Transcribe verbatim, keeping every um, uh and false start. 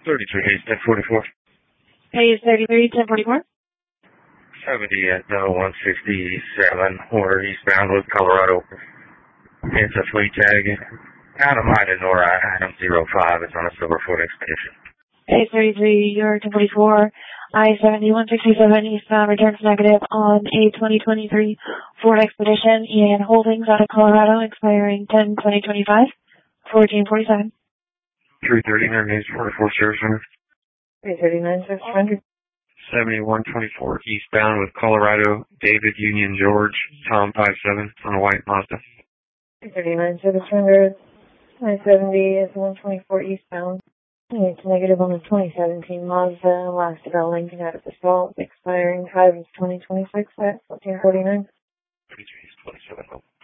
thirty-three, Hayes, ten forty-four. Hayes, thirty-three, ten forty-four. seventy at uh, one sixty-seven, we're eastbound with Colorado. It's a fleet tag. Adam Ida Nora, Adam zero five. It's on a Silver Ford Expedition. Hayes, thirty-three, you're ten forty-four. I seventy, one sixty-seven, eastbound, returns negative on a twenty twenty-three Ford Expedition and holdings out of Colorado expiring ten twenty twenty-five, fourteen forty-seven. three thirty-nine, Hayes, forty-four, Service Center. three thirty-nine, Service Center. seventy-one twenty-four, eastbound with Colorado, David Union George, Tom five seven, on a white Mazda. three thirty-nine, Service Center. I seventy is one twenty-four eastbound. It's negative on the twenty seventeen Mazda, last of our Lincoln out of the salt, expiring five of twenty twenty-six at fourteen forty-nine. thirty-three, twenty-seven.